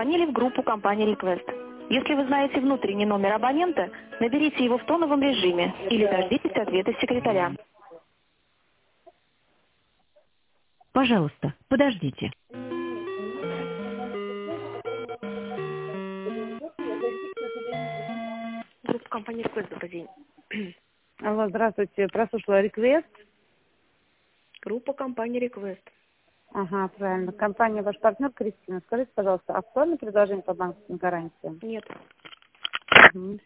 позвонили в группу компании Request. Если вы знаете внутренний номер абонента, наберите его в тоновом режиме или дождитесь ответа секретаря. Пожалуйста, подождите. Группа компании Request, добрый день. Алло, здравствуйте. Прослушала реквест. Группа компании Request. Ага, правильно. Компания ваш партнер Кристина. Скажите, пожалуйста, актуальное предложение по банковским гарантиям? Нет. Угу.